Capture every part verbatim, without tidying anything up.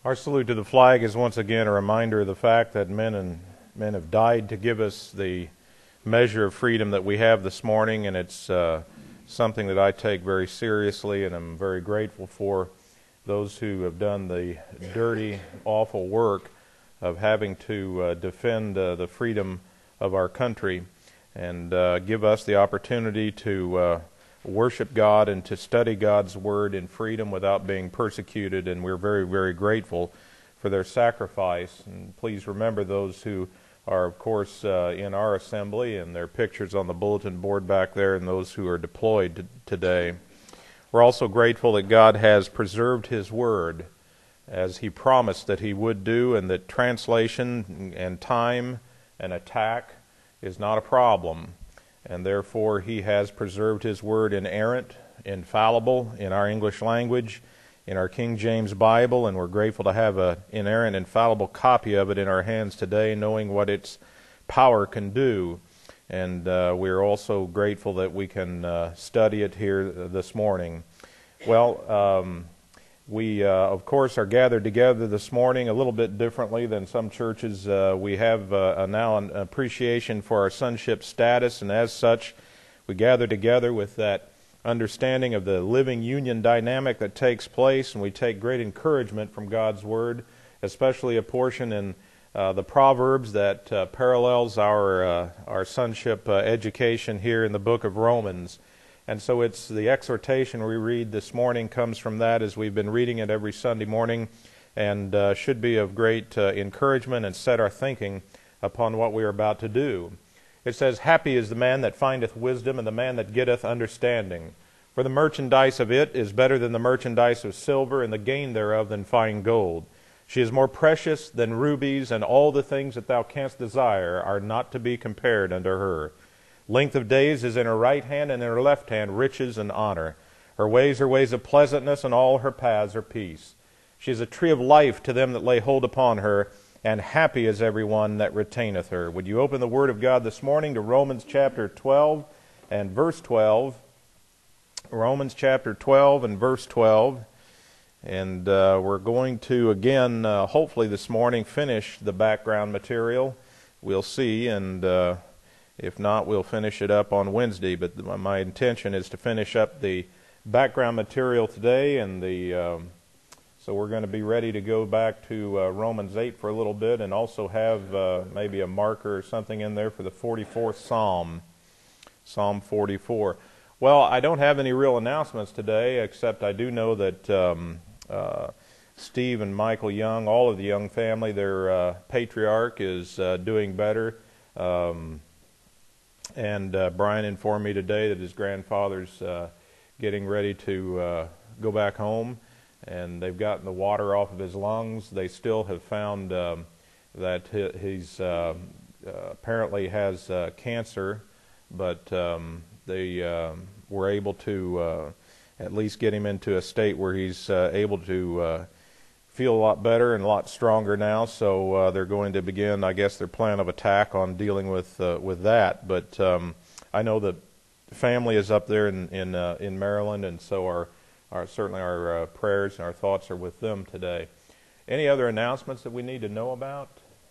Our salute to the flag is once again a reminder of the fact that men and men have died to give us the measure of freedom that we have this morning, and it's uh, something that I take very seriously, and I'm very grateful for those who have done the dirty, awful work of having to uh, defend uh, the freedom of our country and uh, give us the opportunity to uh, worship God and to study God's Word in freedom without being persecuted, and we're very, very grateful for their sacrifice. And please remember those who are, of course, uh, in our assembly, and their pictures on the bulletin board back there, and those who are deployed t- today. We're also grateful that God has preserved His Word as He promised that He would do, and that translation and time and attack is not a problem. And therefore He has preserved His Word inerrant, infallible in our English language, in our King James Bible, and we're grateful to have an inerrant, infallible copy of it in our hands today, knowing what its power can do. And uh, we're also grateful that we can uh, study it here this morning. Well, um, we, uh, of course, are gathered together this morning a little bit differently than some churches. Uh, we have uh, now an appreciation for our sonship status, and as such, we gather together with that understanding of the living union dynamic that takes place, and we take great encouragement from God's Word, especially a portion in uh, the Proverbs that uh, parallels our uh, our sonship uh, education here in the book of Romans. And so it's the exhortation we read this morning comes from that, as we've been reading it every Sunday morning, and uh, should be of great uh, encouragement and set our thinking upon what we are about to do. It says, "Happy is the man that findeth wisdom, and the man that getteth understanding. For the merchandise of it is better than the merchandise of silver, and the gain thereof than fine gold. She is more precious than rubies, and all the things that thou canst desire are not to be compared unto her. Length of days is in her right hand, and in her left hand riches and honor. Her ways are ways of pleasantness, and all her paths are peace. She is a tree of life to them that lay hold upon her, and happy is every one that retaineth her." Would you open the Word of God this morning to Romans chapter twelve and verse twelve. Romans chapter twelve and verse twelve. And uh, we're going to, again, uh, hopefully this morning, finish the background material. We'll see, and uh, if not, we'll finish it up on Wednesday. But my intention is to finish up the background material today, and the um, so we're going to be ready to go back to uh, Romans eight for a little bit, and also have uh, maybe a marker or something in there for the forty-fourth Psalm, Psalm forty-four. Well, I don't have any real announcements today, except I do know that um, uh, Steve and Michael Young, all of the Young family, their uh, patriarch, is uh, doing better. Um, And uh, Brian informed me today that his grandfather's uh, getting ready to uh, go back home, and they've gotten the water off of his lungs. They still have found um, that he, he's uh, uh, apparently has uh, cancer, but um, they uh, were able to uh, at least get him into a state where he's uh, able to uh, feel a lot better and a lot stronger now. So uh, they're going to begin, I guess, their plan of attack on dealing with uh, with that. But um, I know that family is up there in in, uh, in Maryland, and so our, our certainly our uh, prayers and our thoughts are with them today. Any other announcements that we need to know about?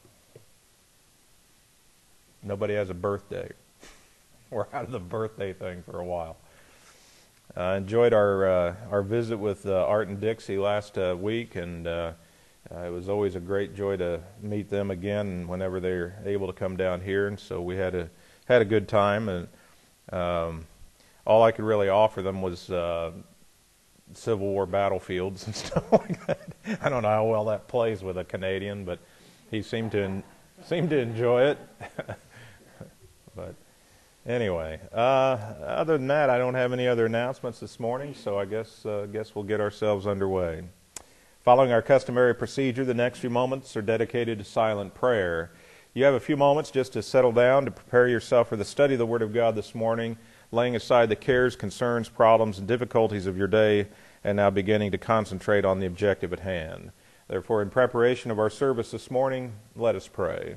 Nobody has a birthday. We're out of the birthday thing for a while. I uh, enjoyed our uh, our visit with uh, Art and Dixie last uh, week, and uh, uh, it was always a great joy to meet them again whenever they're able to come down here. And so we had a had a good time, and um, all I could really offer them was uh, Civil War battlefields and stuff like that. I don't know how well that plays with a Canadian, but he seemed to seemed to enjoy it. But anyway, uh, other than that, I don't have any other announcements this morning, so I guess uh, guess we'll get ourselves underway. Following our customary procedure, the next few moments are dedicated to silent prayer. You have a few moments just to settle down, to prepare yourself for the study of the Word of God this morning, laying aside the cares, concerns, problems, and difficulties of your day, and now beginning to concentrate on the objective at hand. Therefore, in preparation of our service this morning, let us pray.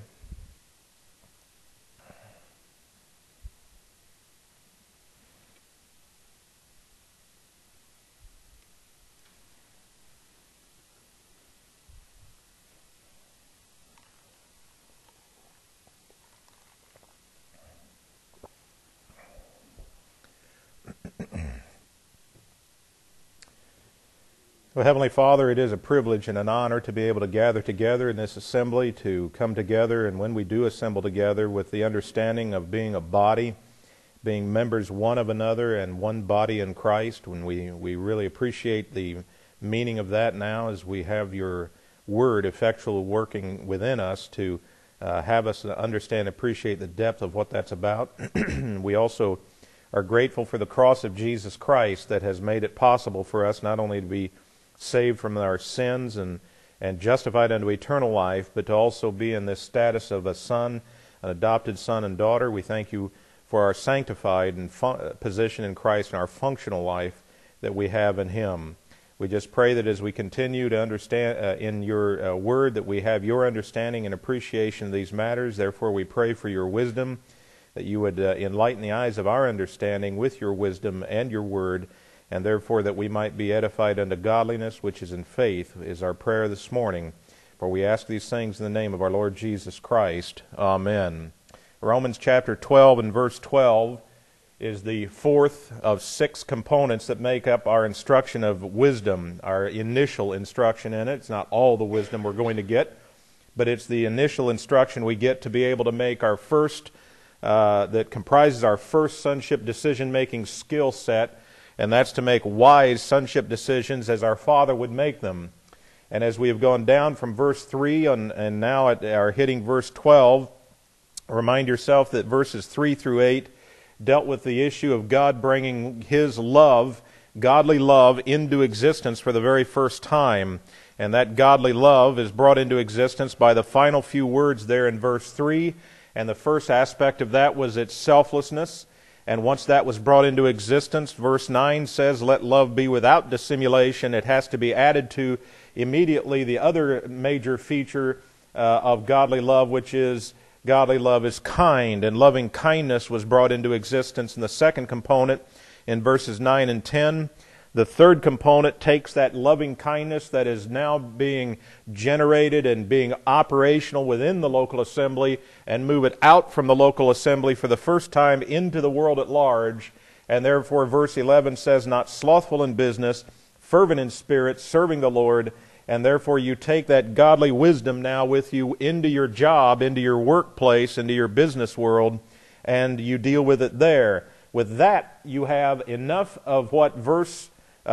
Well, Heavenly Father, it is a privilege and an honor to be able to gather together in this assembly, to come together, and when we do assemble together with the understanding of being a body, being members one of another and one body in Christ, when we, we really appreciate the meaning of that now as we have your word effectually working within us to uh, have us understand and appreciate the depth of what that's about. We also are grateful for the cross of Jesus Christ that has made it possible for us not only to be saved from our sins and, and justified unto eternal life, but to also be in this status of a son, an adopted son and daughter. We thank you for our sanctified and fun- position in Christ and our functional life that we have in Him. We just pray that as we continue to understand uh, in your uh, word that we have your understanding and appreciation of these matters. Therefore, we pray for your wisdom, that you would uh, enlighten the eyes of our understanding with your wisdom and your word, and therefore that we might be edified unto godliness, which is in faith, is our prayer this morning. For we ask these things in the name of our Lord Jesus Christ. Amen. Romans chapter twelve and verse twelve is the fourth of six components that make up our instruction of wisdom, our initial instruction in it. It's not all the wisdom we're going to get, but it's the initial instruction we get to be able to make our first, uh, that comprises our first sonship decision-making skill set, and that's to make wise sonship decisions as our Father would make them. And as we have gone down from verse three and, and now at, are hitting verse twelve, remind yourself that verses three through eight dealt with the issue of God bringing His love, godly love, into existence for the very first time. And that godly love is brought into existence by the final few words there in verse three. And the first aspect of that was its selflessness. And once that was brought into existence, verse nine says, let love be without dissimulation. It has to be added to immediately the other major feature uh, of godly love, which is godly love is kind, and loving kindness was brought into existence in the second component in verses nine and ten. The third component takes that loving kindness that is now being generated and being operational within the local assembly and move it out from the local assembly for the first time into the world at large. And therefore verse eleven says, not slothful in business, fervent in spirit, serving the Lord. And therefore you take that godly wisdom now with you into your job, into your workplace, into your business world, and you deal with it there. With that, you have enough of what verse,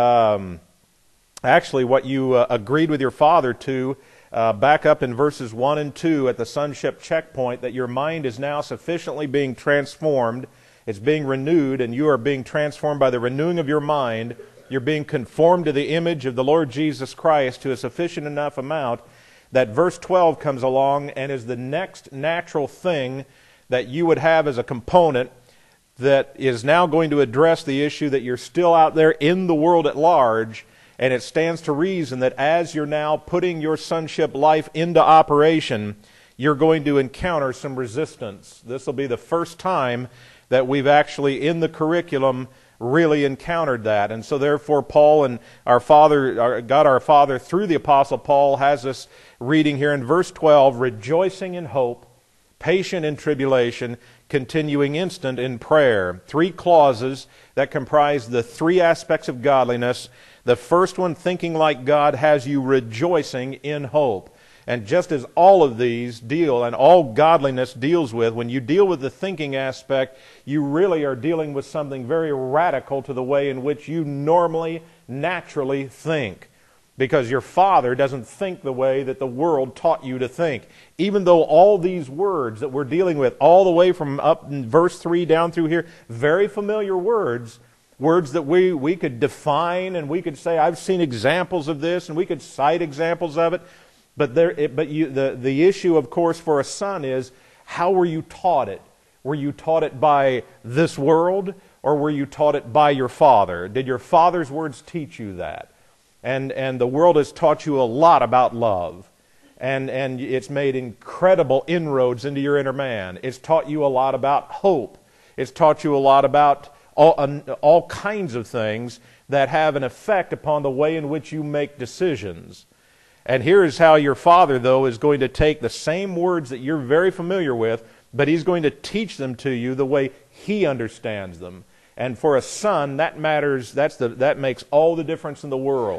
um, actually what you uh, agreed with your father to, uh, back up in verses one and two at the sonship checkpoint, that your mind is now sufficiently being transformed. It's being renewed, and you are being transformed by the renewing of your mind. You're being conformed to the image of the Lord Jesus Christ to a sufficient enough amount that verse twelve comes along and is the next natural thing that you would have as a component that is now going to address the issue that you're still out there in the world at large. And it stands to reason that as you're now putting your sonship life into operation, you're going to encounter some resistance. This will be the first time that we've actually in the curriculum really encountered that. And so therefore Paul and our Father, our, God our Father through the Apostle Paul has us reading here in verse twelve, rejoicing in hope, patient in tribulation, continuing instant in prayer. Three clauses that comprise the three aspects of godliness. The first one, thinking like God, has you rejoicing in hope. And just as all of these deal, and all godliness deals with, when you deal with the thinking aspect, you really are dealing with something very radical to the way in which you normally, naturally think. Because your father doesn't think the way that the world taught you to think. Even though all these words that we're dealing with, all the way from up in verse three down through here, very familiar words, words that we, we could define and we could say, I've seen examples of this, and we could cite examples of it. But there, it, but you, the, the issue, of course, for a son is, how were you taught it? Were you taught it by this world, or were you taught it by your father? Did your father's words teach you that? And and the world has taught you a lot about love. And, and it's made incredible inroads into your inner man. It's taught you a lot about hope. It's taught you a lot about all, uh, all kinds of things that have an effect upon the way in which you make decisions. And here is how your father, though, is going to take the same words that you're very familiar with, but he's going to teach them to you the way he understands them. And for a son, that matters. That's the, that makes all the difference in the world.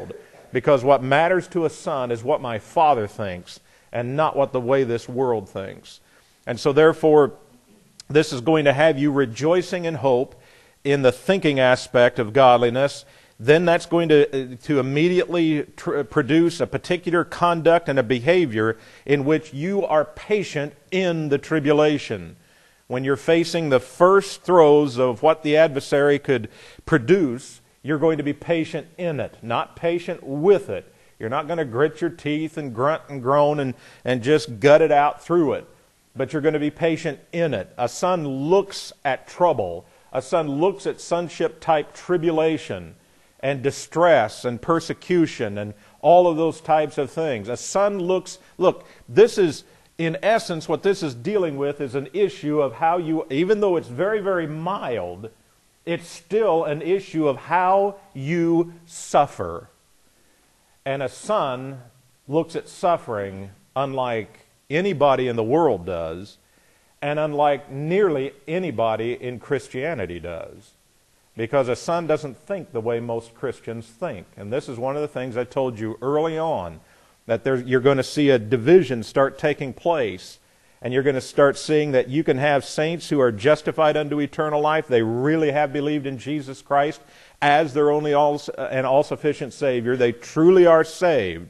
Because what matters to a son is what my Father thinks and not what the way this world thinks. And so therefore, this is going to have you rejoicing in hope in the thinking aspect of godliness. Then that's going to, to immediately tr- produce a particular conduct and a behavior in which you are patient in the tribulation. When you're facing the first throes of what the adversary could produce, you're going to be patient in it, not patient with it. You're not going to grit your teeth and grunt and groan and, and just gut it out through it. But you're going to be patient in it. A son looks at trouble. A son looks at sonship-type tribulation and distress and persecution and all of those types of things. A son looks, look, this is, in essence, what this is dealing with is an issue of how you, even though it's very, very mild, it's still an issue of how you suffer. And a son looks at suffering unlike anybody in the world does, and unlike nearly anybody in Christianity does. Because a son doesn't think the way most Christians think. And this is one of the things I told you early on, that there, you're going to see a division start taking place. And you're going to start seeing that you can have saints who are justified unto eternal life. They really have believed in Jesus Christ as their only all, and all-sufficient Savior. They truly are saved.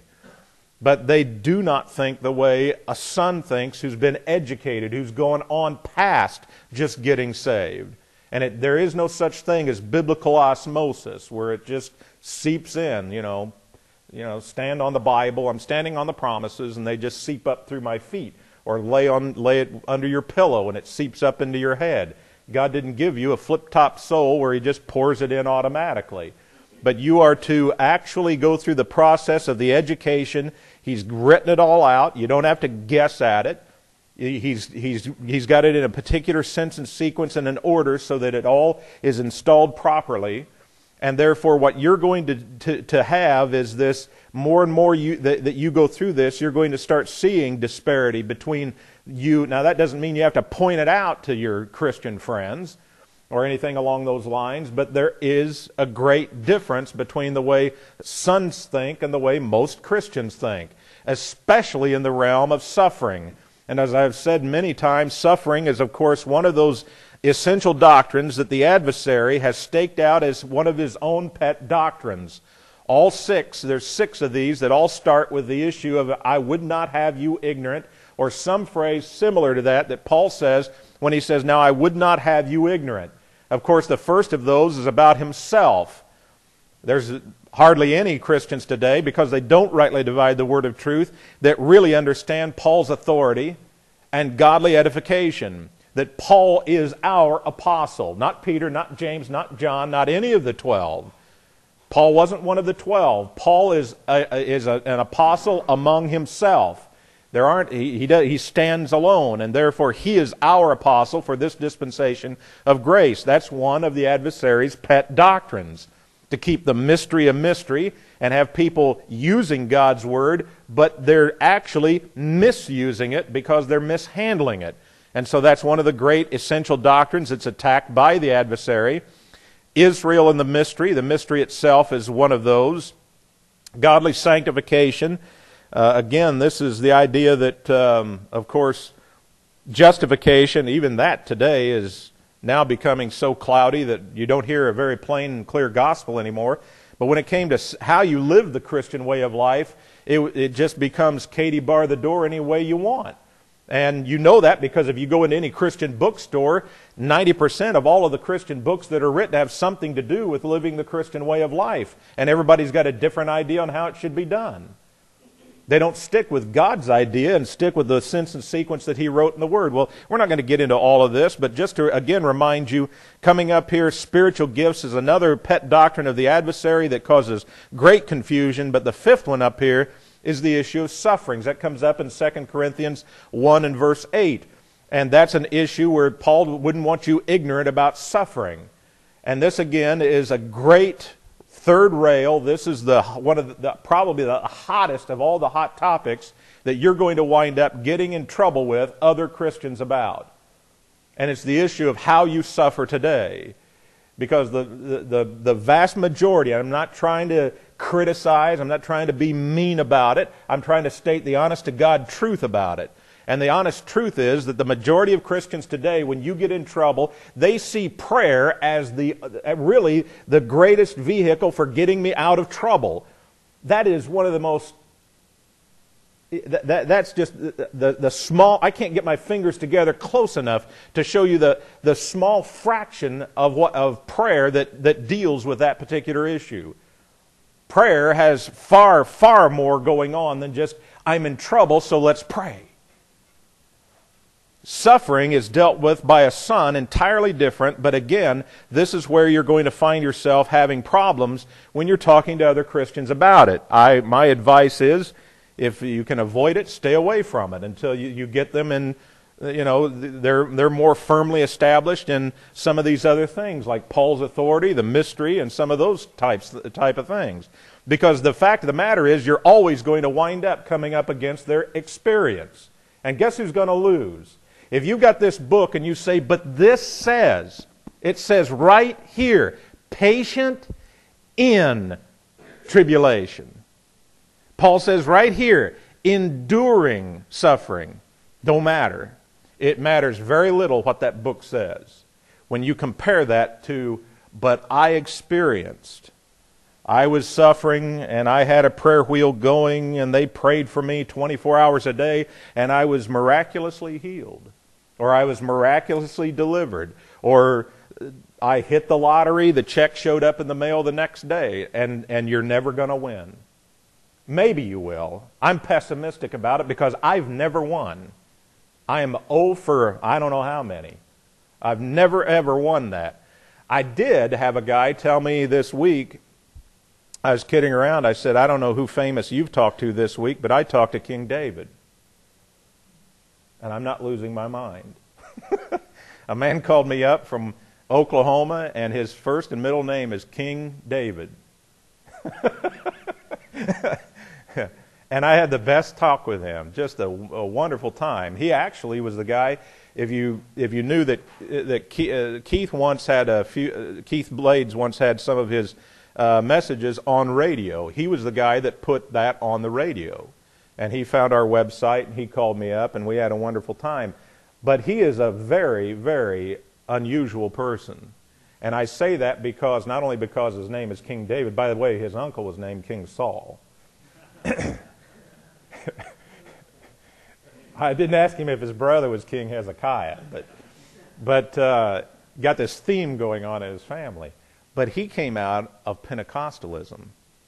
But they do not think the way a son thinks who's been educated, who's gone on past just getting saved. And it, there is no such thing as biblical osmosis, where it just seeps in, you know, you know, stand on the Bible, I'm standing on the promises, and they just seep up through my feet. Or lay on lay it under your pillow and it seeps up into your head. God didn't give you a flip-top soul where He just pours it in automatically. But you are to actually go through the process of the education. He's written it all out. You don't have to guess at it. He's, he's, he's got it in a particular sense and sequence and an order so that it all is installed properly. And therefore what you're going to, to, to have is this, more and more you, that, that you go through this, you're going to start seeing disparity between you. Now that doesn't mean you have to point it out to your Christian friends or anything along those lines, but there is a great difference between the way sons think and the way most Christians think, especially in the realm of suffering. And as I've said many times, suffering is of course one of those essential doctrines that the adversary has staked out as one of his own pet doctrines. All six, there's six of these that all start with the issue of I would not have you ignorant, or some phrase similar to that that Paul says when he says, now I would not have you ignorant. Of course, the first of those is about himself. There's hardly any Christians today, because they don't rightly divide the word of truth, that really understand Paul's authority and godly edification. That Paul is our apostle, not Peter, not James, not John, not any of the twelve. Paul wasn't one of the twelve. Paul is a, is a, an apostle among himself. There aren't he he, does, he stands alone, and therefore he is our apostle for this dispensation of grace. That's one of the adversary's pet doctrines, to keep the mystery a mystery and have people using God's word, but they're actually misusing it because they're mishandling it. And so that's one of the great essential doctrines that's attacked by the adversary. Israel and the mystery. The mystery itself is one of those. Godly sanctification. Uh, again, this is the idea that, um, of course, justification, even that today is now becoming so cloudy that you don't hear a very plain and clear gospel anymore. But when it came to how you live the Christian way of life, it, it just becomes Katie bar the door any way you want. And you know that because if you go into any Christian bookstore, ninety percent of all of the Christian books that are written have something to do with living the Christian way of life. And everybody's got a different idea on how it should be done. They don't stick with God's idea and stick with the sense and sequence that He wrote in the Word. Well, we're not going to get into all of this, but just to again remind you, coming up here, spiritual gifts is another pet doctrine of the adversary that causes great confusion. But the fifth one up here is the issue of sufferings. That comes up in Second Corinthians one and verse eight. And that's an issue where Paul wouldn't want you ignorant about suffering. And this again is a great third rail. This is the one of the, the probably the hottest of all the hot topics that you're going to wind up getting in trouble with other Christians about. And it's the issue of how you suffer today. Because the, the, the, the vast majority, I'm not trying to criticize. I'm not trying to be mean about it. I'm trying to state the honest to God truth about it. And the honest truth is that the majority of Christians today, when you get in trouble, they see prayer as the really the greatest vehicle for getting me out of trouble. That is one of the most, that, that, that's just the, the, the small, I can't get my fingers together close enough to show you the, the small fraction of what of prayer that, that deals with that particular issue. Prayer has far, far more going on than just, I'm in trouble, so let's pray. Suffering is dealt with by a son entirely different, but again, this is where you're going to find yourself having problems when you're talking to other Christians about it. I, my advice is, if you can avoid it, stay away from it until you, you get them in, you know, they're, they're more firmly established in some of these other things, like Paul's authority, the mystery, and some of those types, type of things. Because the fact of the matter is, you're always going to wind up coming up against their experience. And guess who's going to lose? If you've got this book and you say, but this says, it says right here, patient in tribulation. Paul says right here, enduring suffering. Don't matter. It matters very little what that book says. When you compare that to, but I experienced. I was suffering and I had a prayer wheel going and they prayed for me twenty-four hours a day and I was miraculously healed. Or I was miraculously delivered. Or I hit the lottery, the check showed up in the mail the next day, and, and you're never going to win. Maybe you will. I'm pessimistic about it because I've never won. I am oh for I don't know how many. I've never ever won that. I did have a guy tell me this week, I was kidding around, I said, I don't know who famous you've talked to this week, but I talked to King David. And I'm not losing my mind. A man called me up from Oklahoma, and his first and middle name is King David. And I had the best talk with him, just a, a wonderful time. He actually was the guy, if you if you knew that that Keith once had a few, uh, Keith Blades once had some of his uh, messages on radio. He was the guy that put that on the radio. And he found our website, and he called me up, and we had a wonderful time. But he is a very, very unusual person. And I say that because, not only because his name is King David, by the way, his uncle was named King Saul. I didn't ask him if his brother was King Hezekiah, but, but uh, got this theme going on in his family. But he came out of Pentecostalism.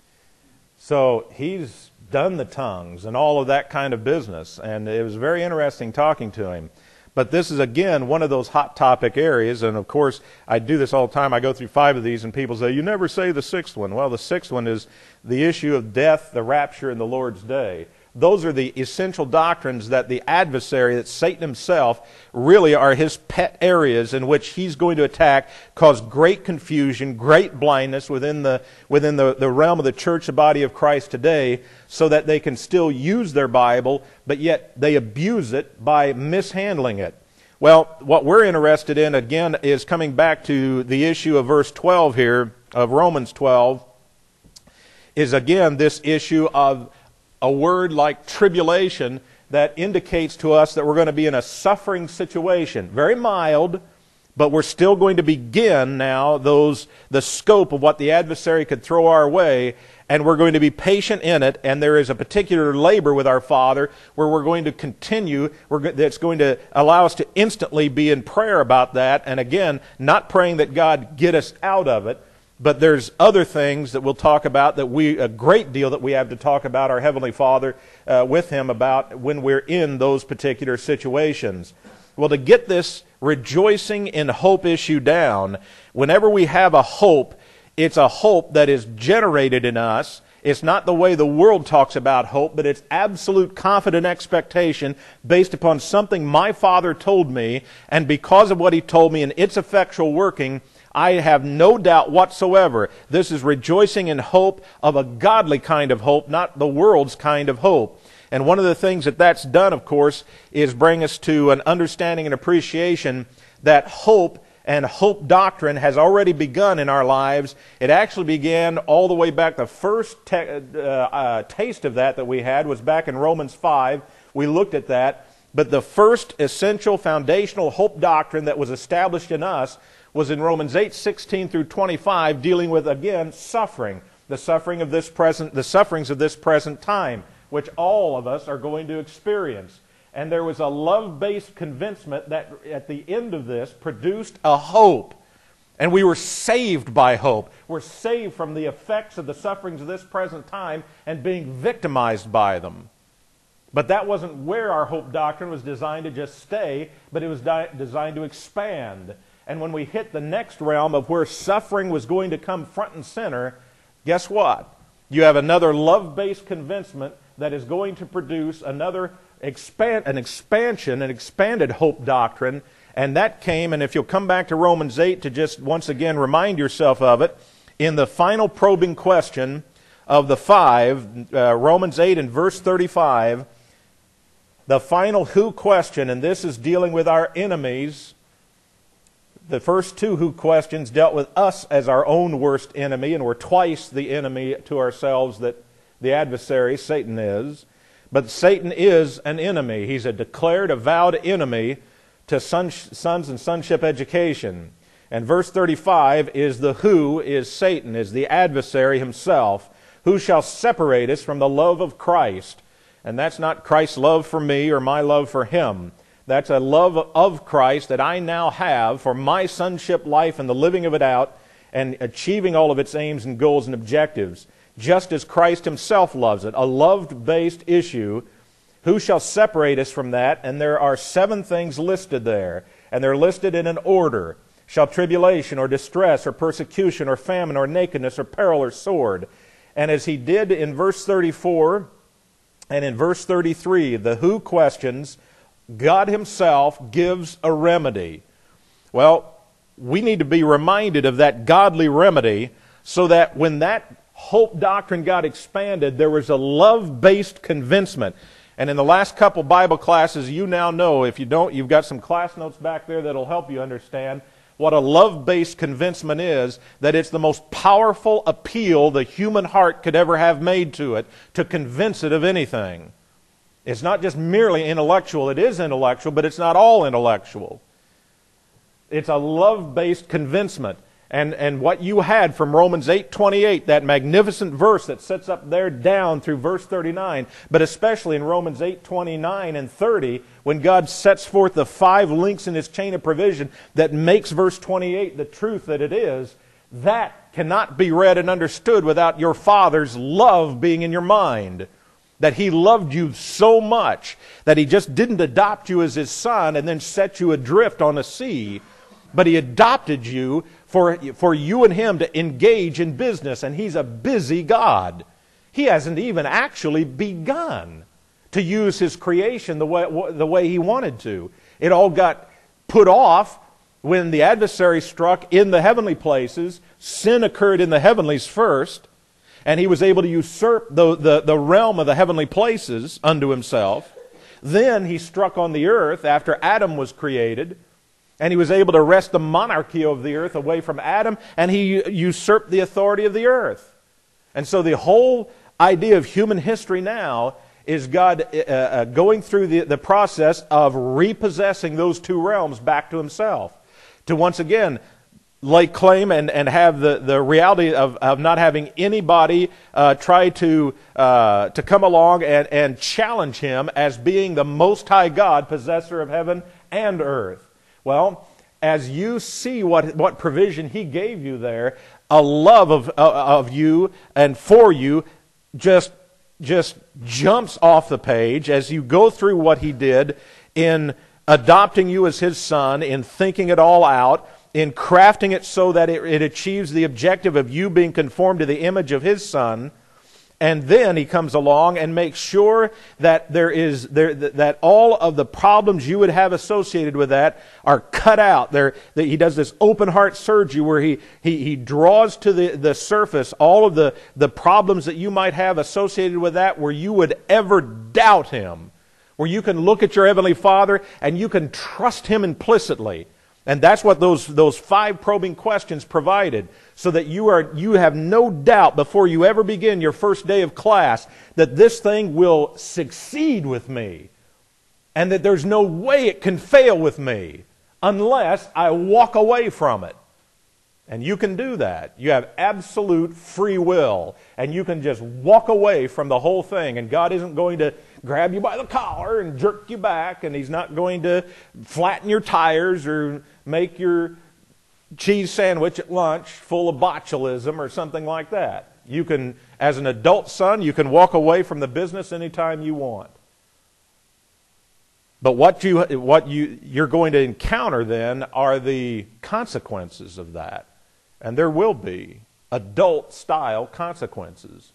So he's done the tongues and all of that kind of business. And it was very interesting talking to him. But this is, again, one of those hot topic areas. And, of course, I do this all the time. I go through five of these, and people say, you never say the sixth one. Well, the sixth one is the issue of death, the rapture, and the Lord's day. Those are the essential doctrines that the adversary, that Satan himself, really are his pet areas in which he's going to attack, cause great confusion, great blindness within the within the, the realm of the church, the body of Christ today, so that they can still use their Bible, but yet they abuse it by mishandling it. Well, what we're interested in, again, is coming back to the issue of verse twelve here, of Romans twelve, is again this issue of a word like tribulation that indicates to us that we're going to be in a suffering situation. Very mild, but we're still going to begin now those the scope of what the adversary could throw our way, and we're going to be patient in it, and there is a particular labor with our Father where we're going to continue, we're, that's going to allow us to instantly be in prayer about that, and again, not praying that God get us out of it, but there's other things that we'll talk about, that we a great deal that we have to talk about our Heavenly Father uh, with Him about when we're in those particular situations. Well, to get this rejoicing in hope issue down, whenever we have a hope, it's a hope that is generated in us. It's not the way the world talks about hope, but it's absolute confident expectation based upon something my Father told me, and because of what He told me and its effectual working, I have no doubt whatsoever this is rejoicing in hope of a godly kind of hope, not the world's kind of hope. And one of the things that that's done, of course, is bring us to an understanding and appreciation that hope and hope doctrine has already begun in our lives. It actually began all the way back. The first te- uh, uh, taste of that that we had was back in Romans five. We looked at that. But the first essential foundational hope doctrine that was established in us was in Romans eight, sixteen through twenty-five, dealing with, again, suffering. The suffering of this present, the sufferings of this present time, which all of us are going to experience. And there was a love-based convincement that at the end of this produced a hope. And we were saved by hope. We're saved from the effects of the sufferings of this present time and being victimized by them. But that wasn't where our hope doctrine was designed to just stay, but it was di- designed to expand. And when we hit the next realm of where suffering was going to come front and center, guess what? You have another love-based convincement that is going to produce another expand, an expansion, an expanded hope doctrine. And that came, and if you'll come back to Romans eight to just once again remind yourself of it, in the final probing question of the five, uh, Romans eight and verse thirty-five, the final who question, and this is dealing with our enemies. The first two who questions dealt with us as our own worst enemy, and we're twice the enemy to ourselves that the adversary, Satan, is. But Satan is an enemy. He's a declared, avowed enemy to son, sons and sonship education. And verse thirty-five is the who is Satan, is the adversary himself. Who shall separate us from the love of Christ? And that's not Christ's love for me or my love for him. That's a love of Christ that I now have for my sonship life and the living of it out and achieving all of its aims and goals and objectives, just as Christ himself loves it. A love-based issue. Who shall separate us from that? And there are seven things listed there, and they're listed in an order. Shall tribulation or distress or persecution or famine or nakedness or peril or sword? And as he did in verse thirty-four and in verse thirty-three, the who questions, God himself gives a remedy. Well, we need to be reminded of that godly remedy so that when that hope doctrine got expanded, there was a love-based convincement. And in the last couple Bible classes, you now know, if you don't, you've got some class notes back there that'll help you understand what a love-based convincement is, that it's the most powerful appeal the human heart could ever have made to it, to convince it of anything. It's not just merely intellectual. It is intellectual, but it's not all intellectual. It's a love-based convincement. And, and what you had from Romans eight twenty-eight, that magnificent verse that sits up there down through verse thirty-nine, but especially in Romans eight twenty-nine and thirty, when God sets forth the five links in his chain of provision that makes verse twenty-eight the truth that it is, that cannot be read and understood without your Father's love being in your mind. That he loved you so much that he just didn't adopt you as his son and then set you adrift on a sea, but he adopted you for, for you and him to engage in business, and he's a busy God. He hasn't even actually begun to use his creation the way, the way he wanted to. It all got put off when the adversary struck in the heavenly places. Sin occurred in the heavenlies first, and he was able to usurp the, the, the realm of the heavenly places unto himself. Then he struck on the earth after Adam was created, and he was able to wrest the monarchy of the earth away from Adam, and he usurped the authority of the earth. And so the whole idea of human history now is God uh, uh, going through the, the process of repossessing those two realms back to himself. To once again lay claim and, and have the, the reality of, of not having anybody uh, try to uh, to come along and, and challenge him as being the Most High God, possessor of heaven and earth. Well, as you see what, what provision he gave you there, a love of, of you and for you just, just jumps off the page as you go through what he did in adopting you as his son, in thinking it all out, in crafting it so that it, it achieves the objective of you being conformed to the image of his son. And then he comes along and makes sure that there is there that all of the problems you would have associated with that are cut out. There, that he does this open heart surgery where he, he, he draws to the, the surface all of the, the problems that you might have associated with that, where you would ever doubt him. Where you can look at your Heavenly Father and you can trust him implicitly. And that's what those, those five probing questions provided, so that you are you have no doubt before you ever begin your first day of class that this thing will succeed with me, and that there's no way it can fail with me unless I walk away from it. And you can do that. You have absolute free will, and you can just walk away from the whole thing, and God isn't going to grab you by the collar and jerk you back, and He's not going to flatten your tires or make your cheese sandwich at lunch full of botulism or something like that. You can, as an adult son, you can walk away from the business anytime you want. But what you what you you're going to encounter then are the consequences of that. And there will be adult-style consequences.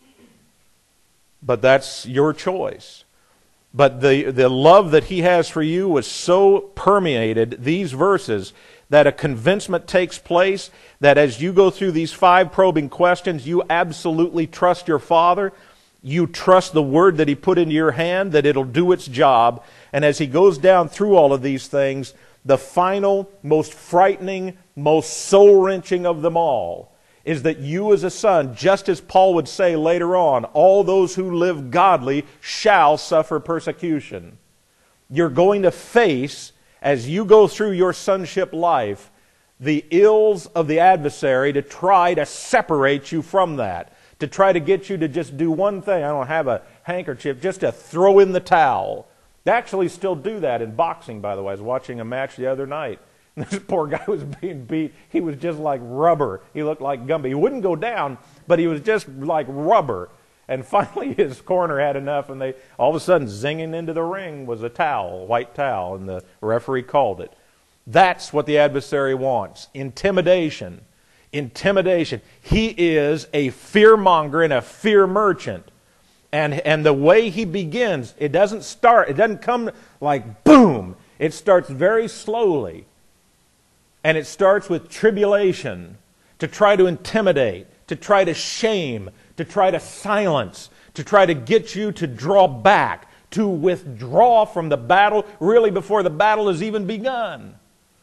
But that's your choice. But the, the love that He has for you was so permeated, these verses, that a convincement takes place that as you go through these five probing questions, you absolutely trust your Father. You trust the Word that He put into your hand, that it'll do its job. And as He goes down through all of these things, the final, most frightening, most soul-wrenching of them all is that you as a son, just as Paul would say later on, all those who live godly shall suffer persecution. You're going to face, as you go through your sonship life, the ills of the adversary to try to separate you from that, to try to get you to just do one thing. I don't have a handkerchief, just to throw in the towel. They actually still do that in boxing, by the way. I was watching a match the other night. And this poor guy was being beat. He was just like rubber. He looked like Gumby. He wouldn't go down, but he was just like rubber. And finally his corner had enough, and they all of a sudden zinging into the ring was a towel, a white towel, and the referee called it. That's what the adversary wants. Intimidation. Intimidation. He is a fearmonger and a fear merchant. And, and the way he begins, it doesn't start, it doesn't come like boom. It starts very slowly. And it starts with tribulation, to try to intimidate, to try to shame, to try to silence, to try to get you to draw back, to withdraw from the battle, really before the battle has even begun.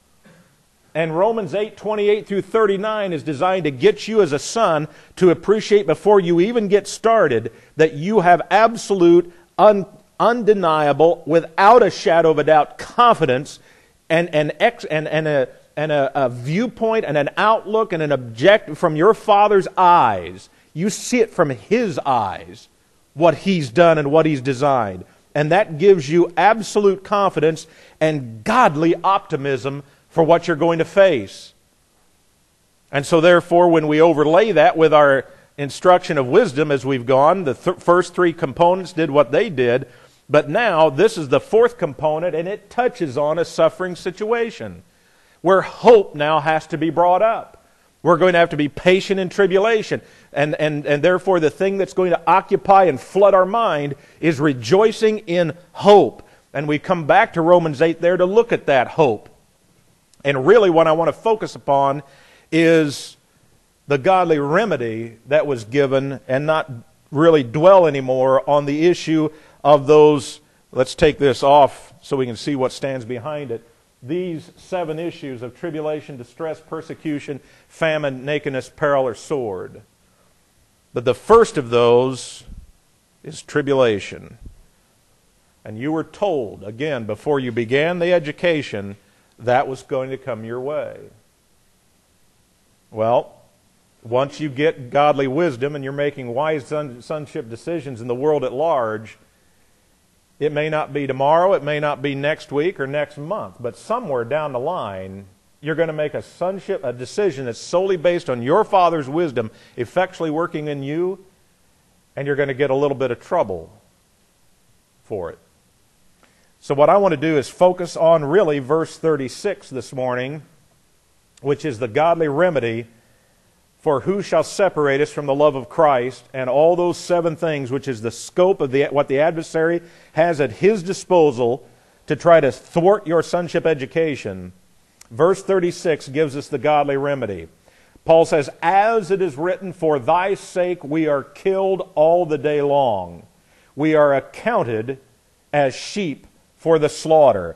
And Romans eight, twenty-eight through thirty-nine is designed to get you as a son to appreciate before you even get started that you have absolute, un, undeniable, without a shadow of a doubt, confidence and, and, ex, and, and, a, and a, a viewpoint and an outlook and an object from your Father's eyes. You see it from His eyes, what He's done and what He's designed. And that gives you absolute confidence and godly optimism for what you're going to face. And so therefore, when we overlay that with our instruction of wisdom as we've gone, the th- first three components did what they did, but now this is the fourth component, and it touches on a suffering situation where hope now has to be brought up. We're going to have to be patient in tribulation. And, and, and therefore, the thing that's going to occupy and flood our mind is rejoicing in hope. And we come back to Romans eight there to look at that hope. And really what I want to focus upon is the godly remedy that was given, and not really dwell anymore on the issue of those, let's take this off so we can see what stands behind it, these seven issues of tribulation, distress, persecution, famine, nakedness, peril, or sword. But the first of those is tribulation. And you were told, again, before you began the education, that was going to come your way. Well, once you get godly wisdom and you're making wise son, sonship decisions in the world at large, it may not be tomorrow, it may not be next week or next month, but somewhere down the line, you're going to make a sonship, a decision that's solely based on your Father's wisdom effectually working in you, and you're going to get a little bit of trouble for it. So what I want to do is focus on really verse thirty-six this morning, which is the godly remedy for who shall separate us from the love of Christ, and all those seven things, which is the scope of the, what the adversary has at his disposal to try to thwart your sonship education. Verse thirty-six gives us the godly remedy. Paul says, "As it is written, for thy sake we are killed all the day long. We are accounted as sheep for the slaughter."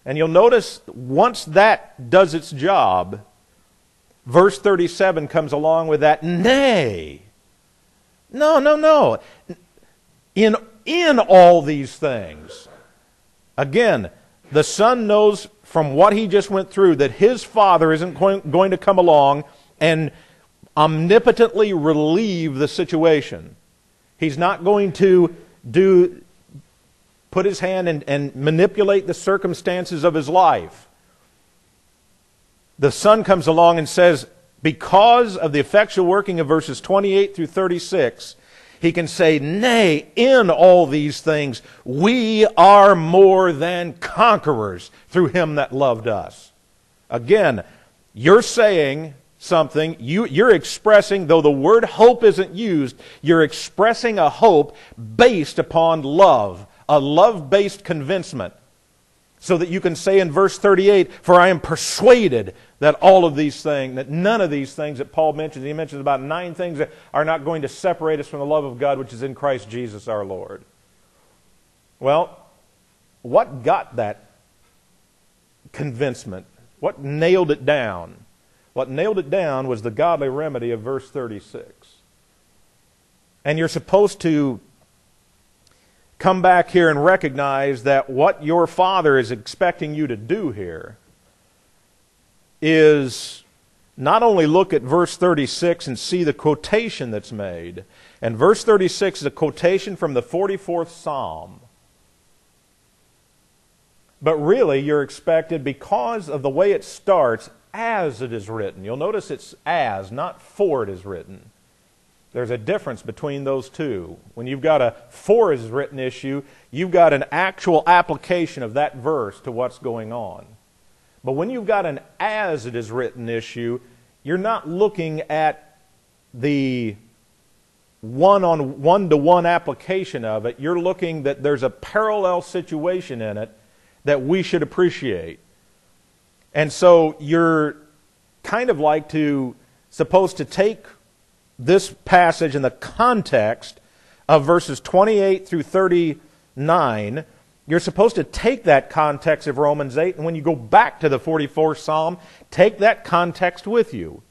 And you'll notice once that does its job, verse thirty-seven comes along with that, nay. No, no, no. In, in all these things. Again, the son knows from what he just went through that his father isn't going, going to come along and omnipotently relieve the situation. He's not going to do put his hand and, and manipulate the circumstances of his life. The son comes along and says, because of the effectual working of verses twenty-eight through thirty-six, he can say, nay, in all these things, we are more than conquerors through him that loved us. Again, you're saying something, you, you're expressing, though the word hope isn't used, you're expressing a hope based upon love, a love-based convincement. So that you can say in verse thirty-eight, for I am persuaded that all of these things, that none of these things that Paul mentions, he mentions about nine things that are not going to separate us from the love of God which is in Christ Jesus our Lord. Well, what got that convincement? What nailed it down? What nailed it down was the godly remedy of verse thirty-six. And you're supposed to come back here and recognize that what your Father is expecting you to do here is not only look at verse thirty-six and see the quotation that's made. And verse thirty-six is a quotation from the forty-fourth Psalm. But really, you're expected, because of the way it starts, as it is written. You'll notice it's as, not for it is written. There's a difference between those two. When you've got a for is written issue, you've got an actual application of that verse to what's going on. But when you've got an as it is written issue, you're not looking at the one-on one-to-one application of it. You're looking that there's a parallel situation in it that we should appreciate. And so you're kind of like to supposed to take this passage in the context of verses twenty-eight through thirty-nine. You're supposed to take that context of Romans eight, and when you go back to the forty-fourth Psalm, take that context with you.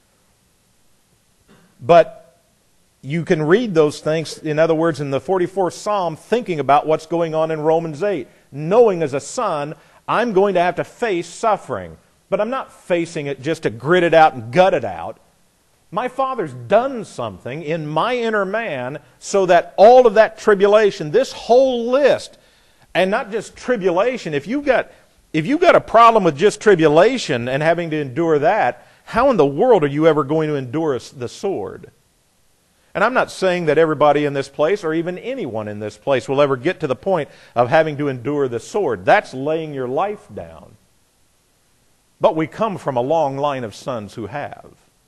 But you can read those things, in other words, in the forty-fourth Psalm, thinking about what's going on in Romans eight, knowing as a son, I'm going to have to face suffering. But I'm not facing it just to grit it out and gut it out. My Father's done something in my inner man so that all of that tribulation, this whole list, and not just tribulation, if you've got, if you've got a problem with just tribulation and having to endure that, how in the world are you ever going to endure the sword? And I'm not saying that everybody in this place, or even anyone in this place, will ever get to the point of having to endure the sword. That's laying your life down. But we come from a long line of sons who have.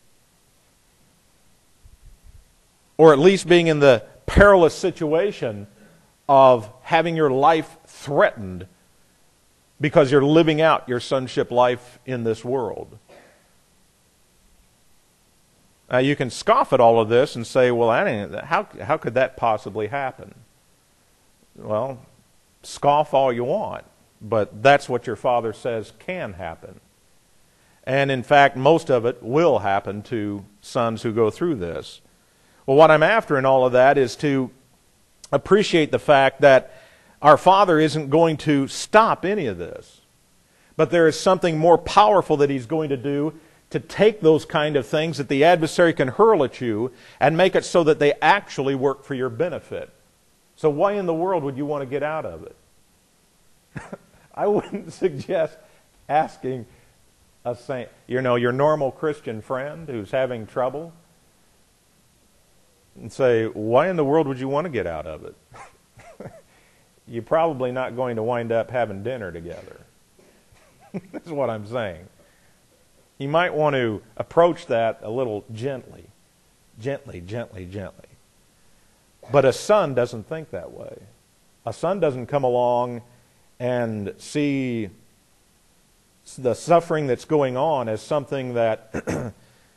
Or at least being in the perilous situation of having your life threatened because you're living out your sonship life in this world. Now you can scoff at all of this and say, well, that ain't, how, how could that possibly happen? Well, scoff all you want, but that's what your Father says can happen. And in fact, most of it will happen to sons who go through this. Well, what I'm after in all of that is to appreciate the fact that our Father isn't going to stop any of this. But there is something more powerful that He's going to do to take those kind of things that the adversary can hurl at you and make it so that they actually work for your benefit. So why in the world would you want to get out of it? I wouldn't suggest asking a saint, you know, your normal Christian friend who's having trouble, and say, why in the world would you want to get out of it? You're probably not going to wind up having dinner together. That's what I'm saying. You might want to approach that a little gently. Gently, gently, gently. But a son doesn't think that way. A son doesn't come along and see the suffering that's going on as something that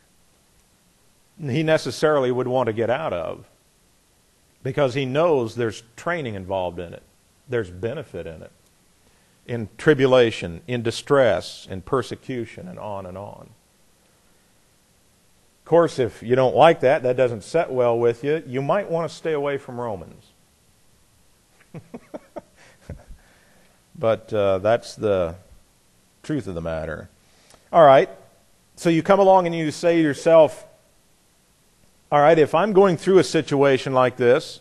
he necessarily would want to get out of, because he knows there's training involved in it. There's benefit in it. in tribulation, in distress, in persecution, and on and on. Of course, if you don't like that, that doesn't set well with you, you might want to stay away from Romans. But uh, that's the truth of the matter. All right, so you come along and you say to yourself, all right, if I'm going through a situation like this,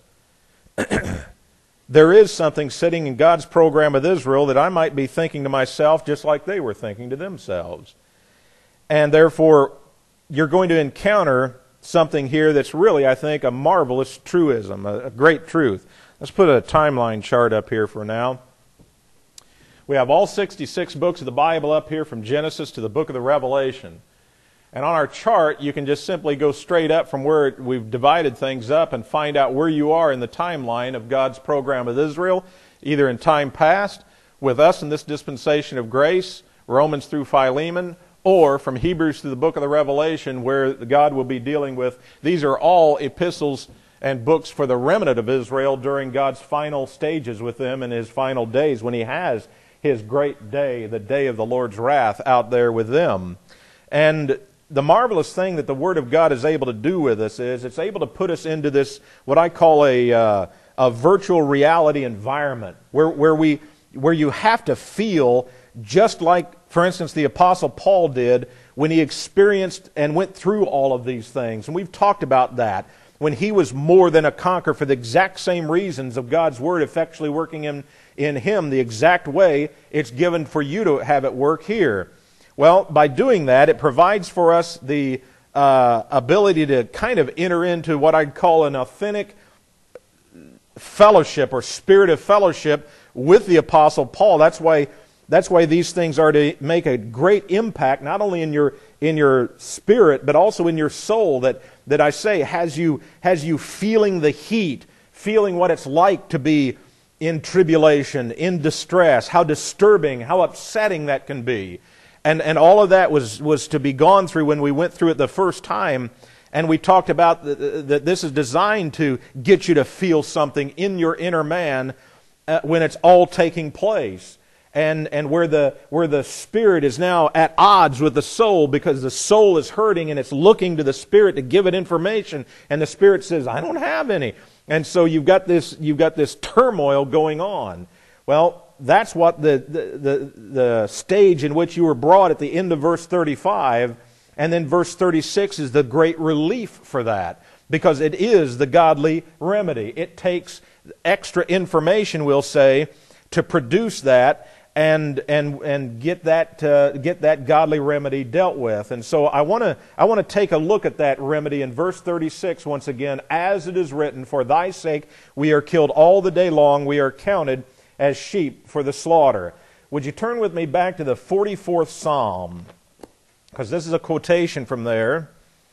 there is something sitting in God's program with Israel that I might be thinking to myself just like they were thinking to themselves. And therefore, you're going to encounter something here that's really, I think, a marvelous truism, a, a great truth. Let's put a timeline chart up here for now. We have all sixty-six books of the Bible up here from Genesis to the book of the Revelation. And on our chart, you can just simply go straight up from where we've divided things up and find out where you are in the timeline of God's program with Israel, either in time past, with us in this dispensation of grace, Romans through Philemon, or from Hebrews to the book of the Revelation, where God will be dealing with. These are all epistles and books for the remnant of Israel during God's final stages with them in His final days, when He has His great day, the day of the Lord's wrath, out there with them. And the marvelous thing that the Word of God is able to do with us is it's able to put us into this, what I call a, uh, a virtual reality environment, where, where, we, where you have to feel just like, for instance, the Apostle Paul did when he experienced and went through all of these things. And we've talked about that, when he was more than a conqueror for the exact same reasons of God's Word effectually working in, in him, the exact way it's given for you to have it work here. Well, by doing that, it provides for us the uh, ability to kind of enter into what I'd call an authentic fellowship or spirit of fellowship with the Apostle Paul. That's why that's why these things are to make a great impact, not only in your in your spirit, but also in your soul. That that I say has you has you feeling the heat, feeling what it's like to be in tribulation, in distress, how disturbing, how upsetting that can be. And and all of that was, was to be gone through when we went through it the first time. And we talked about that, that this is designed to get you to feel something in your inner man uh, when it's all taking place. And and where the where the spirit is now at odds with the soul, because the soul is hurting and it's looking to the spirit to give it information, and the spirit says, I don't have any. And so you've got this you've got this turmoil going on. Well, that's what the, the, the, the stage in which you were brought at the end of verse thirty-five, and then verse thirty-six is the great relief for that, because it is the godly remedy. It takes extra information, we'll say, to produce that and and and get that uh, get that godly remedy dealt with. And so I want to I want to take a look at that remedy in verse thirty-six once again. As it is written, for thy sake we are killed all the day long, we are counted as sheep for the slaughter. Would you turn with me back to the forty-fourth Psalm? Because this is a quotation from there.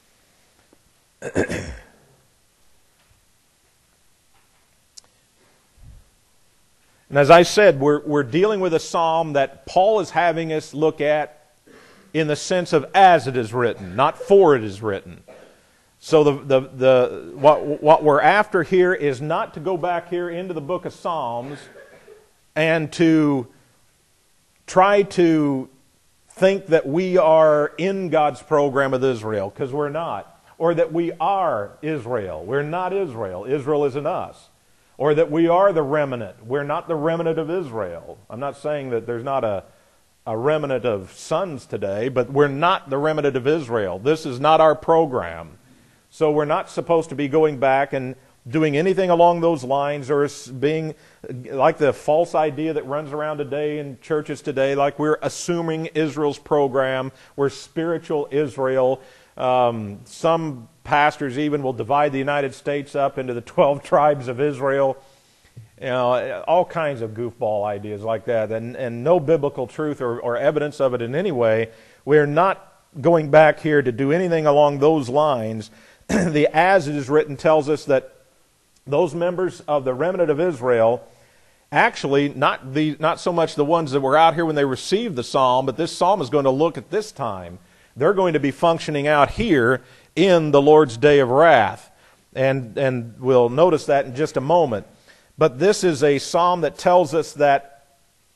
And as I said, we're, we're dealing with a psalm that Paul is having us look at in the sense of as it is written, not for it is written. So the, the, the, what, what we're after here is not to go back here into the book of Psalms and to try to think that we are in God's program with Israel, because we're not. Or that we are Israel. We're not Israel. Israel isn't us. Or that we are the remnant. We're not the remnant of Israel. I'm not saying that there's not a, a remnant of sons today, but we're not the remnant of Israel. This is not our program. So we're not supposed to be going back and doing anything along those lines, or being like the false idea that runs around today in churches today, like we're assuming Israel's program, we're spiritual Israel. Um, some pastors even will divide the United States up into the twelve tribes of Israel. You know, all kinds of goofball ideas like that, and, and no biblical truth or, or evidence of it in any way. We're not going back here to do anything along those lines. The as it is written tells us that those members of the remnant of Israel, actually not the not so much the ones that were out here when they received the psalm, but this psalm is going to look at this time. They're going to be functioning out here in the Lord's day of wrath. And, and we'll notice that in just a moment. But this is a psalm that tells us that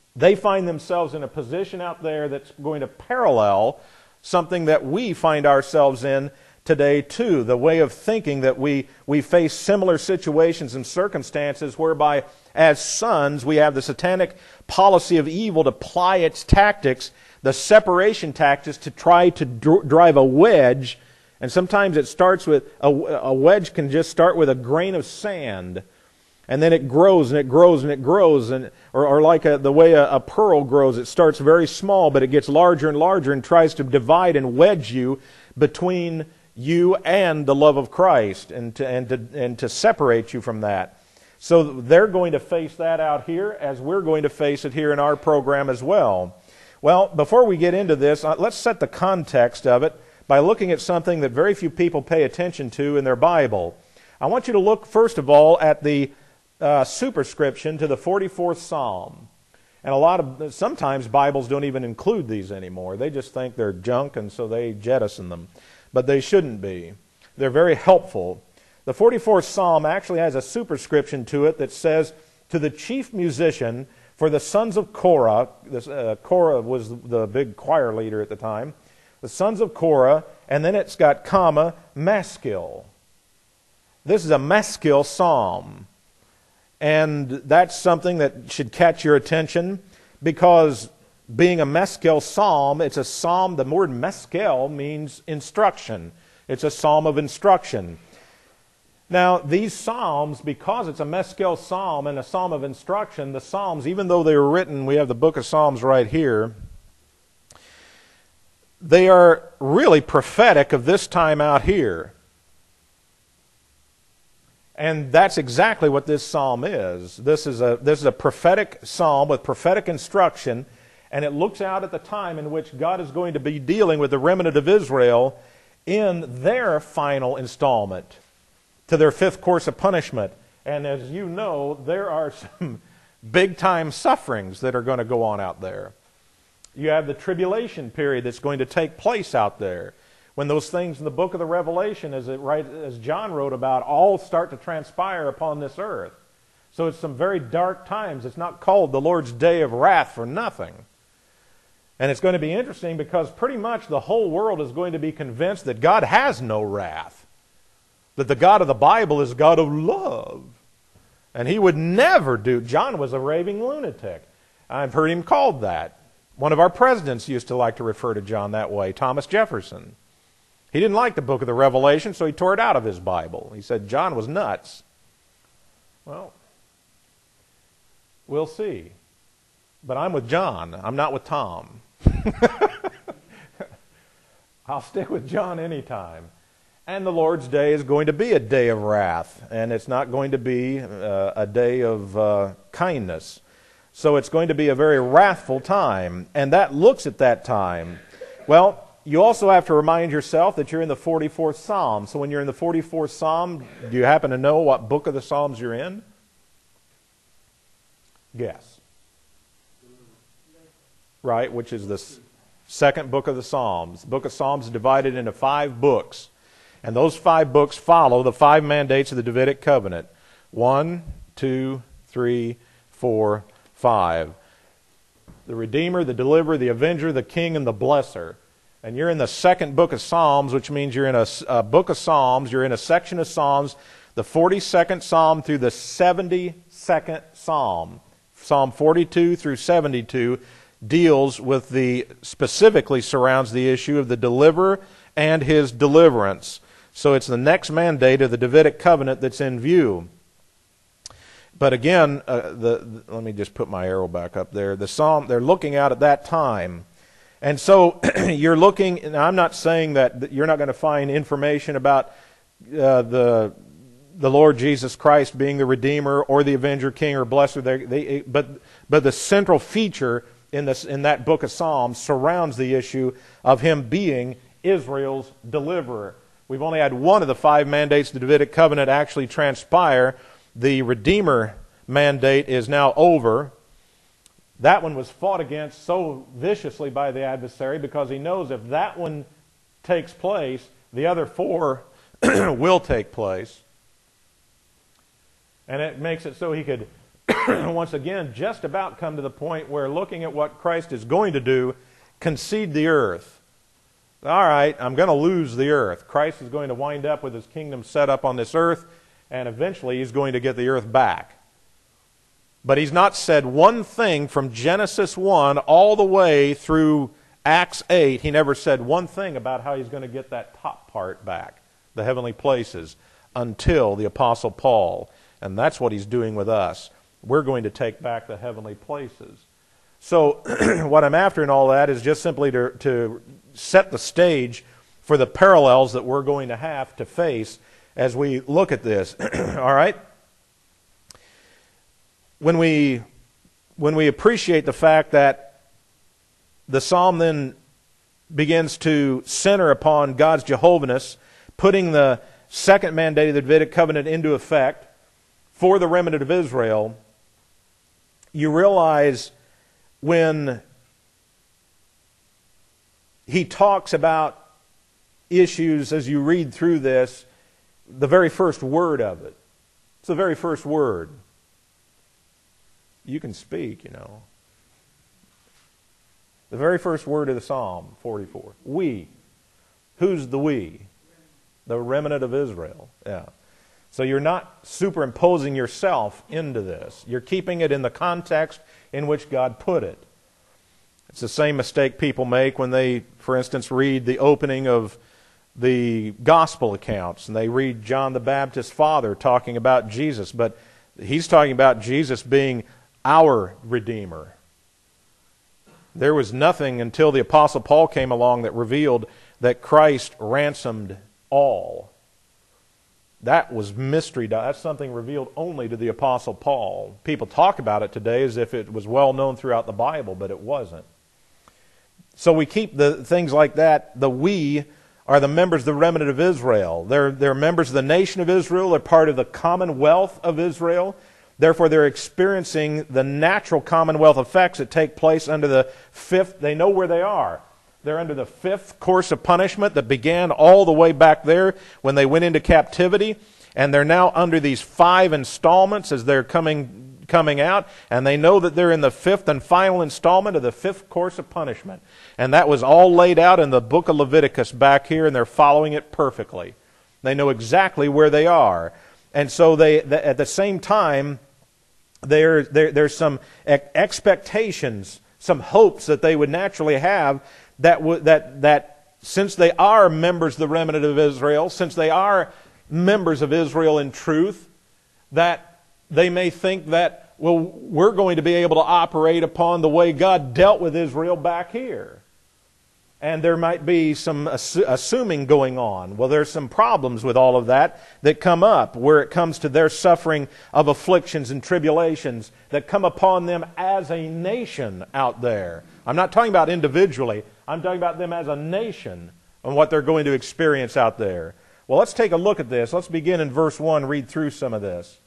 they find themselves in a position out there that's going to parallel something that we find ourselves in today too. The way of thinking that we, we face similar situations and circumstances whereby as sons we have the satanic policy of evil to ply its tactics, the separation tactics to try to dr- drive a wedge. And sometimes it starts with, a, a wedge can just start with a grain of sand. And then it grows and it grows and it grows, and or, or like a, the way a, a pearl grows, it starts very small, but it gets larger and larger and tries to divide and wedge you between you and the love of Christ, and to and to and to separate you from that. So they're going to face that out here, as we're going to face it here in our program as well. Well, before we get into this, let's set the context of it by looking at something that very few people pay attention to in their Bible. I want you to look first of all at the Uh, superscription to the forty-fourth Psalm. And a lot of, sometimes Bibles don't even include these anymore. They just think they're junk, and so they jettison them. But they shouldn't be. They're very helpful. The forty-fourth Psalm actually has a superscription to it that says, to the chief musician for the sons of Korah. This, uh, Korah was the big choir leader at the time. The sons of Korah, and then it's got comma, maskil. This is a maskil psalm. And that's something that should catch your attention, because being a meskel psalm, it's a psalm, the word meskel means instruction. It's a psalm of instruction. Now, these psalms, because it's a meskel psalm and a psalm of instruction, the psalms, even though they were written, we have the book of Psalms right here, they are really prophetic of this time out here. And that's exactly what this psalm is. This is a this is a prophetic psalm with prophetic instruction, and it looks out at the time in which God is going to be dealing with the remnant of Israel in their final installment to their fifth course of punishment. And as you know, there are some big-time sufferings that are going to go on out there. You have the tribulation period that's going to take place out there, when those things in the book of the Revelation, as, it, right, as John wrote about, all start to transpire upon this earth. So it's some very dark times. It's not called the Lord's Day of Wrath for nothing. And it's going to be interesting because pretty much the whole world is going to be convinced that God has no wrath. That the God of the Bible is God of love. And He would never do... John was a raving lunatic. I've heard him called that. One of our presidents used to like to refer to John that way, Thomas Jefferson. He didn't like the book of the Revelation, so he tore it out of his Bible. He said John was nuts. Well, we'll see. But I'm with John. I'm not with Tom. I'll stick with John anytime. And the Lord's Day is going to be a day of wrath, and it's not going to be uh, a day of uh, kindness. So it's going to be a very wrathful time, and that looks at that time. Well, you also have to remind yourself that you're in the forty-fourth Psalm. So when you're in the forty-fourth Psalm, do you happen to know what book of the Psalms you're in? Guess. Right, which is the second book of the Psalms. The book of Psalms is divided into five books. And those five books follow the five mandates of the Davidic covenant. One, two, three, four, five. The Redeemer, the Deliverer, the Avenger, the King, and the Blesser. And you're in the second book of Psalms, which means you're in a, a book of Psalms. You're in a section of Psalms, the forty-second Psalm through the seventy-second Psalm. Psalm forty-two through seventy-two deals with the, specifically surrounds the issue of the deliverer and his deliverance. So it's the next mandate of the Davidic covenant that's in view. But again, uh, the, the let me just put my arrow back up there. The Psalm, they're looking out at that time. And so you're looking, and I'm not saying that you're not going to find information about uh, the the Lord Jesus Christ being the Redeemer or the Avenger, King, or Blesser. They, they, but but the central feature in this in that book of Psalms surrounds the issue of Him being Israel's deliverer. We've only had one of the five mandates of the Davidic covenant actually transpire. The Redeemer mandate is now over. That one was fought against so viciously by the adversary because he knows if that one takes place, the other four will take place. And it makes it so he could once again, just about come to the point where looking at what Christ is going to do, concede the earth. All right, I'm going to lose the earth. Christ is going to wind up with His kingdom set up on this earth, and eventually He's going to get the earth back. But He's not said one thing from Genesis one all the way through Acts eight. He never said one thing about how He's going to get that top part back, the heavenly places, until the Apostle Paul. And that's what He's doing with us. We're going to take back the heavenly places. So what I'm after in all that is just simply to, to set the stage for the parallels that we're going to have to face as we look at this. All right? When we, when we appreciate the fact that the psalm then begins to center upon God's Jehovahness, putting the second mandate of the Davidic covenant into effect for the remnant of Israel, you realize when he talks about issues as you read through this, the very first word of it. It's the very first word. You can speak, you know. The very first word of the Psalm, forty-four. We. Who's the we? The remnant of Israel. Yeah. So you're not superimposing yourself into this. You're keeping it in the context in which God put it. It's the same mistake people make when they, for instance, read the opening of the gospel accounts, and they read John the Baptist's father talking about Jesus, but he's talking about Jesus being our Redeemer. There was nothing until the Apostle Paul came along that revealed that Christ ransomed all. That was mystery. That's something revealed only to the Apostle Paul. People talk about it today as if it was well known throughout the Bible, but it wasn't. So we keep the things like that. The we are the members of the remnant of Israel. They're, they're members of the nation of Israel. They're part of the commonwealth of Israel. Therefore, they're experiencing the natural commonwealth effects that take place under the fifth. They know where they are. They're under the fifth course of punishment that began all the way back there when they went into captivity. And they're now under these five installments as they're coming coming out. And they know that they're in the fifth and final installment of the fifth course of punishment. And that was all laid out in the book of Leviticus back here, and they're following it perfectly. They know exactly where they are. And so they, at the same time, there, there, there's some expectations, some hopes that they would naturally have that, w- that, that since they are members of the remnant of Israel, since they are members of Israel in truth, that they may think that, well, we're going to be able to operate upon the way God dealt with Israel back here. And there might be some assu- assuming going on. Well, there's some problems with all of that that come up where it comes to their suffering of afflictions and tribulations that come upon them as a nation out there. I'm not talking about individually. I'm talking about them as a nation and what they're going to experience out there. Well, let's take a look at this. Let's begin in verse one, read through some of this.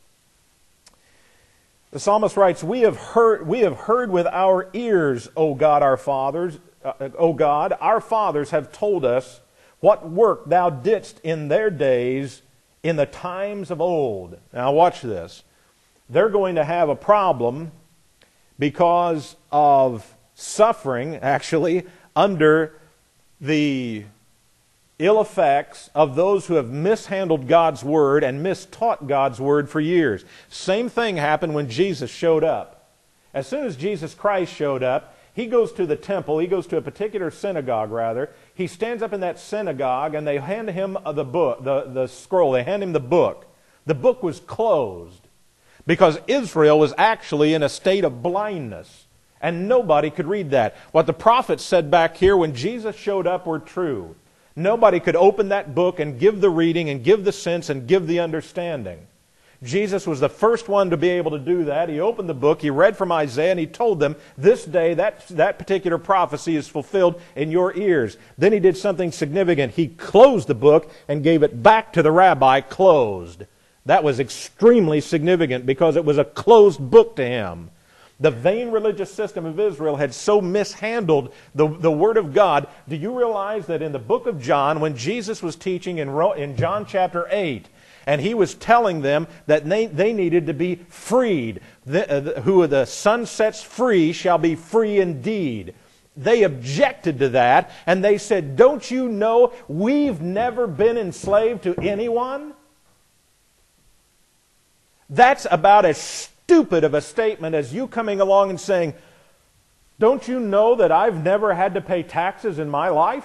The psalmist writes, We have heard, we have heard with our ears, O God, our fathers, uh, O God, our fathers have told us what work Thou didst in their days in the times of old. Now watch this. They're going to have a problem because of suffering, actually, under the ill effects of those who have mishandled God's Word and mistaught God's Word for years. Same thing happened when Jesus showed up. As soon as Jesus Christ showed up, He goes to the temple, He goes to a particular synagogue rather. He stands up in that synagogue and they hand Him the book, the, the scroll, they hand Him the book. The book was closed because Israel was actually in a state of blindness and nobody could read that. What the prophets said back here when Jesus showed up were true. Nobody could open that book and give the reading and give the sense and give the understanding. Jesus was the first one to be able to do that. He opened the book, He read from Isaiah, and He told them, this day that, that particular prophecy is fulfilled in your ears. Then He did something significant. He closed the book and gave it back to the rabbi closed. That was extremely significant because it was a closed book to Him. The vain religious system of Israel had so mishandled the, the Word of God. Do you realize that in the book of John, when Jesus was teaching in, in John chapter eight, And he was telling them that they, they needed to be freed. The, uh, the, who the Son sets free shall be free indeed. They objected to that, and they said, don't you know we've never been enslaved to anyone? That's about as stupid of a statement as you coming along and saying, don't you know that I've never had to pay taxes in my life?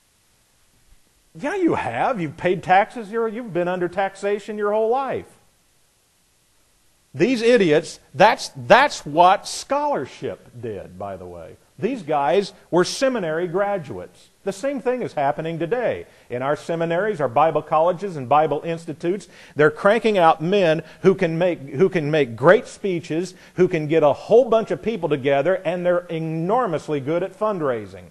Yeah, you have. You've paid taxes. You've been under taxation your whole life. These idiots, that's, that's what scholarship did, by the way. These guys were seminary graduates. The same thing is happening today. In our seminaries, our Bible colleges, and Bible institutes, they're cranking out men who can make, who can make great speeches, who can get a whole bunch of people together, and they're enormously good at fundraising.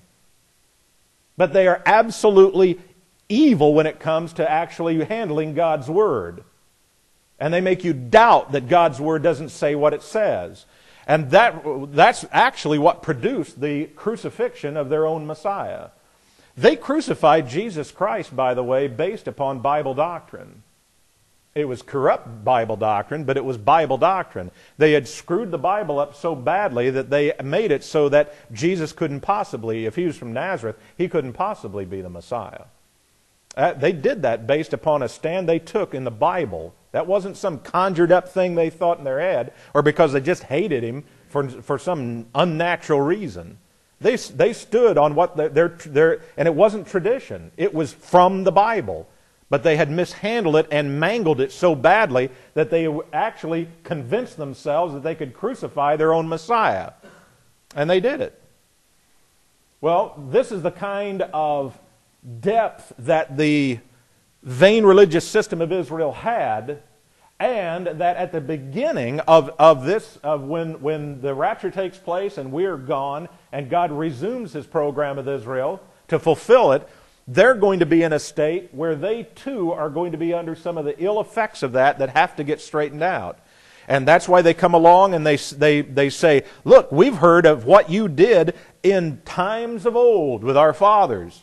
But they are absolutely evil when it comes to actually handling God's Word. And they make you doubt that God's Word doesn't say what it says. And that, that's actually what produced the crucifixion of their own Messiah. They crucified Jesus Christ, by the way, based upon Bible doctrine. It was corrupt Bible doctrine, but it was Bible doctrine. They had screwed the Bible up so badly that they made it so that Jesus couldn't possibly, if he was from Nazareth, he couldn't possibly be the Messiah. Uh, they did that based upon a stand they took in the Bible. That wasn't some conjured up thing they thought in their head, or because they just hated him for, for some unnatural reason. They, they stood on what their, their, their, and it wasn't tradition. It was from the Bible. But they had mishandled it and mangled it so badly that they actually convinced themselves that they could crucify their own Messiah. And they did it. Well, this is the kind of depth that the vain religious system of Israel had, and that at the beginning of, of this, of when, when the rapture takes place and we're gone and God resumes his program with Israel to fulfill it, they're going to be in a state where they too are going to be under some of the ill effects of that that have to get straightened out. And that's why they come along and they, they, they say, look, we've heard of what you did in times of old with our fathers.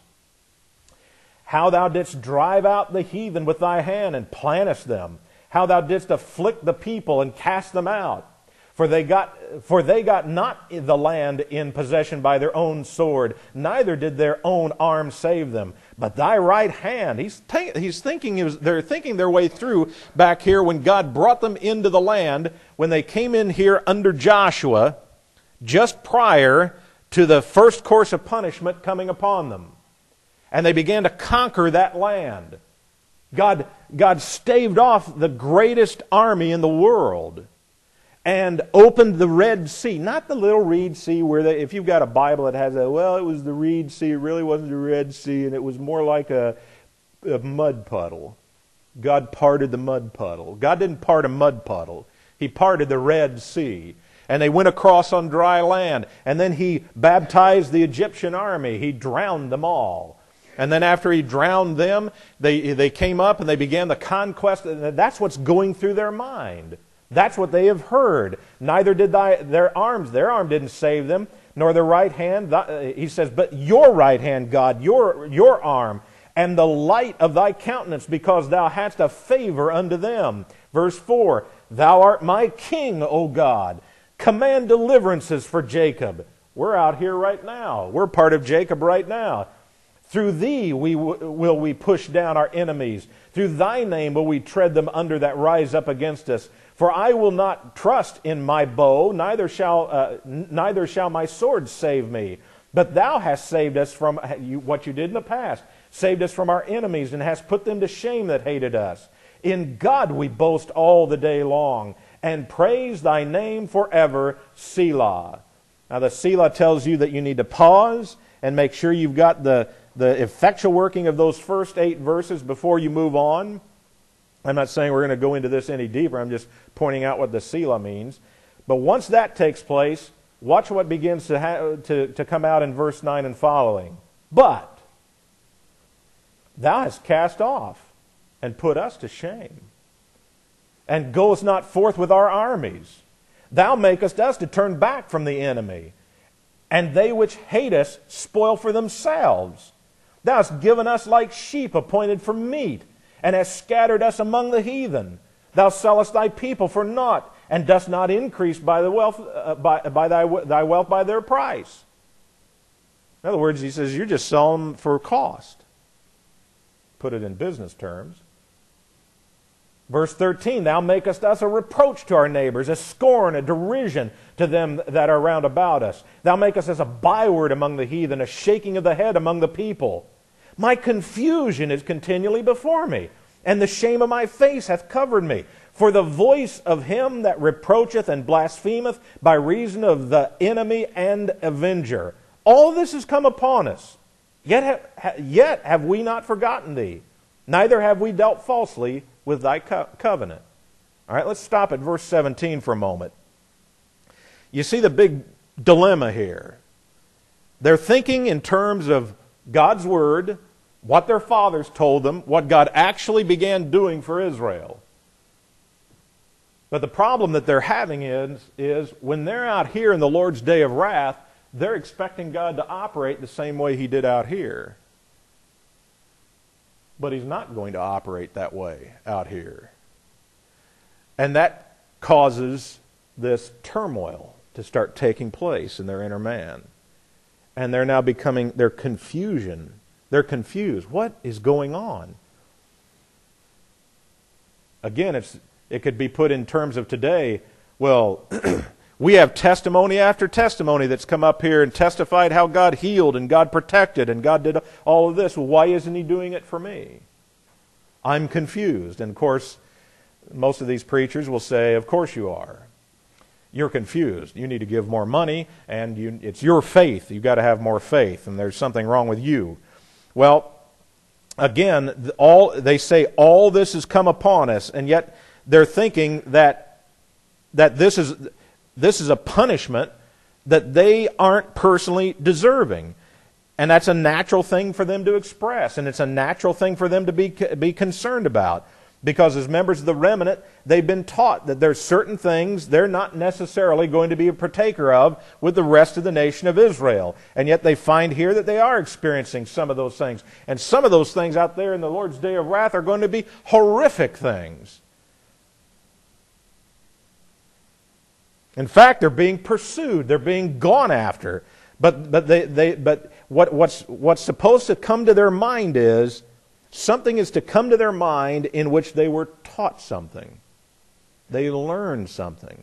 How thou didst drive out the heathen with thy hand and plantest them. How thou didst afflict the people and cast them out. For they got, for they got not the land in possession by their own sword, neither did their own arm save them. But thy right hand, he's, he's thinking, they're thinking their way through back here when God brought them into the land, when they came in here under Joshua, just prior to the first course of punishment coming upon them. And they began to conquer that land. God, God staved off the greatest army in the world and opened the Red Sea. Not the little Reed Sea where they, if you've got a Bible that has a, well, it was the Reed Sea, it really wasn't the Red Sea, and it was more like a, a mud puddle. God parted the mud puddle. God didn't part a mud puddle. He parted the Red Sea. And they went across on dry land. And then he baptized the Egyptian army. He drowned them all. And then after he drowned them, they, they came up and they began the conquest. And that's what's going through their mind. That's what they have heard. Neither did thy, their arms, their arm didn't save them, nor their right hand. He says, but your right hand, God, your, your arm, and the light of thy countenance, because thou hadst a favor unto them. Verse four, thou art my king, O God. Command deliverances for Jacob. We're out here right now. We're part of Jacob right now. Through thee we w- will we push down our enemies. Through thy name will we tread them under that rise up against us. For I will not trust in my bow, neither shall, uh, n- neither shall my sword save me. But thou hast saved us from you, what you did in the past. Saved us from our enemies and hast put them to shame that hated us. In God we boast all the day long and praise thy name forever, Selah. Now the Selah tells you that you need to pause and make sure you've got the, the effectual working of those first eight verses before you move on. I'm not saying we're going to go into this any deeper. I'm just pointing out what the Selah means. But once that takes place, watch what begins to, ha- to, to come out in verse nine and following. But thou hast cast off and put us to shame, and goest not forth with our armies. Thou makest us to turn back from the enemy, and they which hate us spoil for themselves. Thou hast given us like sheep appointed for meat, and hast scattered us among the heathen. Thou sellest thy people for naught, and dost not increase by the wealth uh, by, by thy, thy wealth by their price. In other words, he says, you're just selling them for cost. Put it in business terms. Verse thirteen, thou makest us a reproach to our neighbors, a scorn, a derision to them that are round about us. Thou makest us a byword among the heathen, a shaking of the head among the people. My confusion is continually before me, and the shame of my face hath covered me. For the voice of him that reproacheth and blasphemeth by reason of the enemy and avenger. All this has come upon us, yet have, yet have we not forgotten thee, neither have we dealt falsely with thy co- covenant. All right, let's stop at verse seventeen for a moment. You see the big dilemma here. They're thinking in terms of God's Word, what their fathers told them, what God actually began doing for Israel. But the problem that they're having is, is when they're out here in the Lord's day of wrath, they're expecting God to operate the same way He did out here. But He's not going to operate that way out here. And that causes this turmoil to start taking place in their inner man. And they're now becoming, their confusion, they're confused. What is going on? Again, it's it could be put in terms of today. Well, we have testimony after testimony that's come up here and testified how God healed and God protected and God did all of this. Well, why isn't He doing it for me? I'm confused. And of course, most of these preachers will say, of course you are. You're confused. You need to give more money, and you, it's your faith. You've got to have more faith, and there's something wrong with you. Well, again, all they say all this has come upon us, and yet they're thinking that that this is this is a punishment that they aren't personally deserving. And that's a natural thing for them to express, and it's a natural thing for them to be be concerned about. Because as members of the remnant, they've been taught that there's certain things they're not necessarily going to be a partaker of with the rest of the nation of Israel. And yet they find here that they are experiencing some of those things. And some of those things out there in the Lord's day of wrath are going to be horrific things. In fact, they're being pursued. They're being gone after. But but they, they but what what's what's supposed to come to their mind is something is to come to their mind in which they were taught something. They learned something.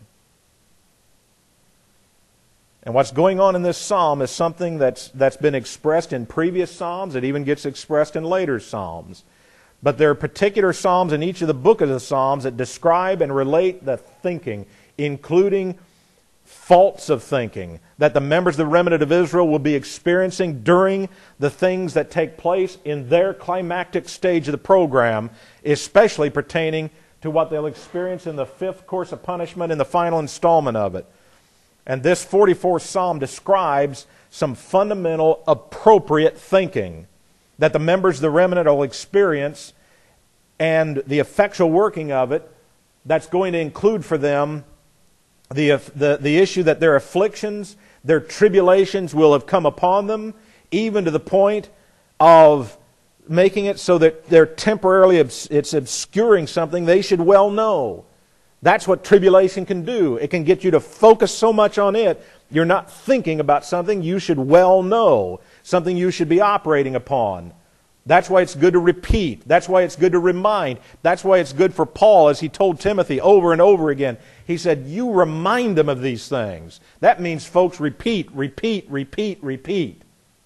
And what's going on in this psalm is something that's that's been expressed in previous psalms. It even gets expressed in later psalms. But there are particular psalms in each of the book of the psalms that describe and relate the thinking, including faults of thinking that the members of the remnant of Israel will be experiencing during the things that take place in their climactic stage of the program, especially pertaining to what they'll experience in the fifth course of punishment in the final installment of it. And this forty-fourth Psalm describes some fundamental appropriate thinking that the members of the remnant will experience, and the effectual working of it that's going to include for them The, the, the issue that their afflictions, their tribulations will have come upon them, even to the point of making it so that they're temporarily, it's obscuring something they should well know. That's what tribulation can do. It can get you to focus so much on it, you're not thinking about something you should well know, something you should be operating upon. That's why it's good to repeat. That's why it's good to remind. That's why it's good for Paul, as he told Timothy over and over again. He said, you remind them of these things. That means, folks, repeat, repeat, repeat, repeat.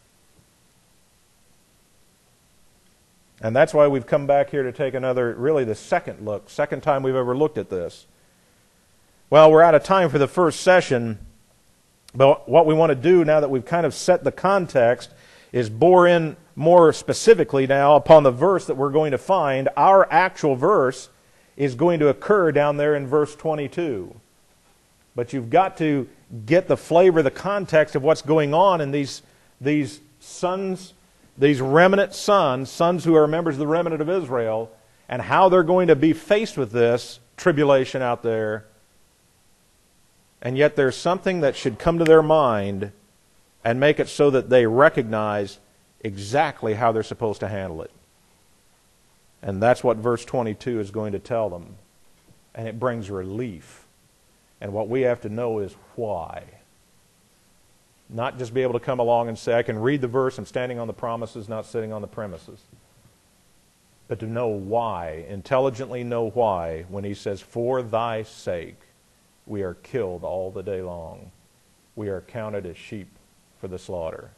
And that's why we've come back here to take another, really the second look, second time we've ever looked at this. Well, we're out of time for the first session, but what we want to do now that we've kind of set the context is bore in more specifically now upon the verse that we're going to find. Our actual verse is going to occur down there in verse twenty-two. But you've got to get the flavor, the context of what's going on in these, these sons, these remnant sons, sons who are members of the remnant of Israel, and how they're going to be faced with this tribulation out there. And yet there's something that should come to their mind and make it so that they recognize exactly how they're supposed to handle it. And that's what verse twenty-two is going to tell them. And it brings relief. And what we have to know is why. Not just be able to come along and say, I can read the verse, I'm standing on the promises, not sitting on the premises. But to know why, intelligently know why, when he says, for thy sake, we are killed all the day long. We are counted as sheep for the slaughter.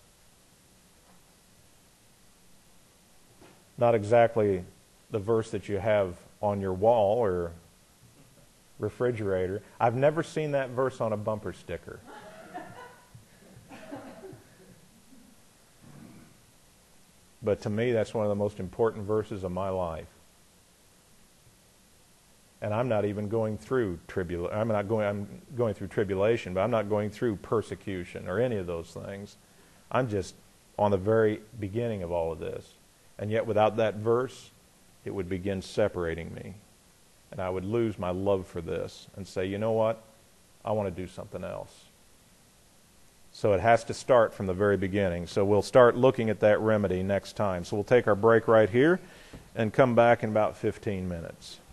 Not exactly the verse that you have on your wall or refrigerator. I've never seen that verse on a bumper sticker. But to me, that's one of the most important verses of my life. And I'm not even going through tribulation. I'm not going. I'm going through tribulation, but I'm not going through persecution or any of those things. I'm just on the very beginning of all of this. And yet, without that verse, it would begin separating me, and I would lose my love for this and say, you know what? I want to do something else. So it has to start from the very beginning. So we'll start looking at that remedy next time. So we'll take our break right here and come back in about fifteen minutes.